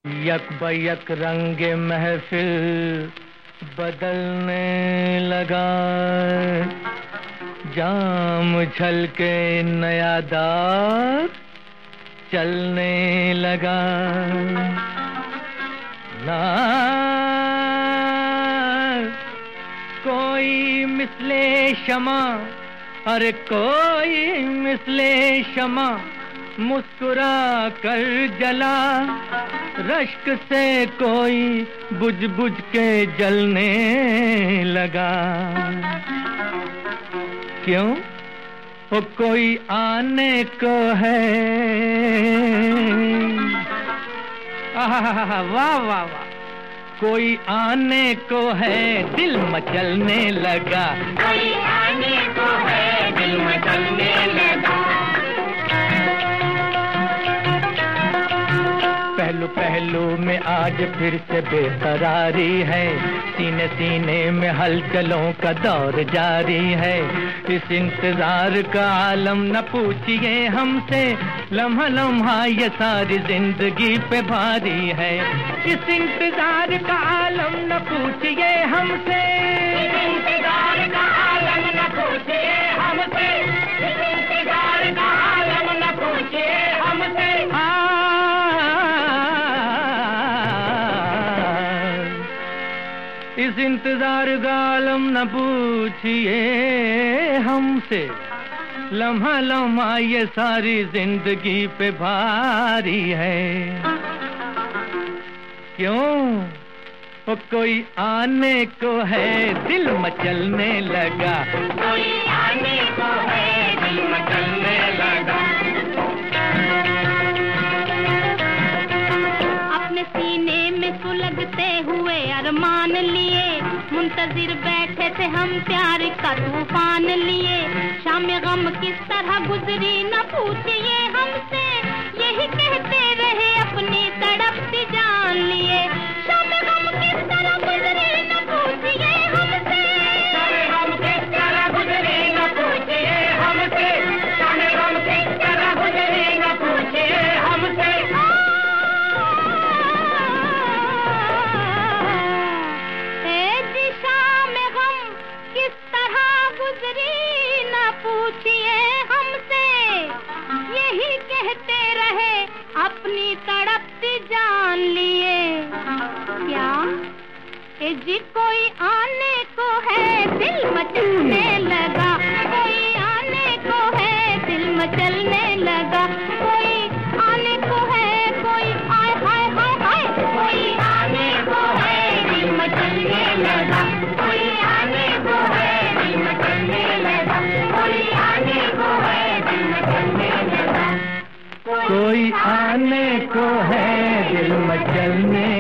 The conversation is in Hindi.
यक बयक रंगे महफिल बदलने लगा, जाम झलके नया दार चलने लगा। ना कोई मिसले शमा, अरे कोई मिसले शमा मुस्कुरा कर जला, रश्क से कोई बुझ बुझ के जलने लगा। क्यों? वो कोई आने को है। वाह वाह वाह, कोई आने को है दिल मचलने लगा, कोई आने को है दिल मचलने लगा। पहलू पहलू में आज फिर से बेकरारी है, सीने सीने में हलचलों का दौर जारी है। इस इंतजार का आलम न पूछिए हमसे, लम्हा लम्हा ये सारी जिंदगी पे भारी है। इस इंतजार का आलम न पूछिए हमसे, इस इंतजार का आलम न पूछिए हमसे, इस इंतजार का आलम न पूछिए हमसे। इस इंतजार का आलम न पूछिए हमसे, लम्हा लम्हा ये सारी जिंदगी पे भारी है। क्यों? वो कोई आने को है दिल मचलने लगा, कोई आने को है दिल मचलने लगा। अपने सीने में सुलगते हुए अरमान लिए, मुंतजिर बैठे थे हम प्यार का तूफान लिए। शाम गम किस तरह गुजरी न पूछिए हमसे, यही कहते रहे अपनी तड़पती जान लिए। शाम गम किस तरह गुजरी न पूछिए हमसे, शाम गम किस तरह गुजरी न पूछिए हमसे, शाम गम किस तरह गुजरी न पूछिए हमसे। पूछिए हमसे, यही कहते रहे अपनी तड़पती जान लिए। क्या जी कोई आने को है दिल मचलने लगा, कोई आने को है दिल मचलने लगा। कोई आने को है, कोई आय हाय हाय हाय, कोई आने को है दिल मचलने लगा, कोई आने को है दिल मचलने लगा, कोई आने को है दिल मचलने लगा, कोई आने को है दिल मचलने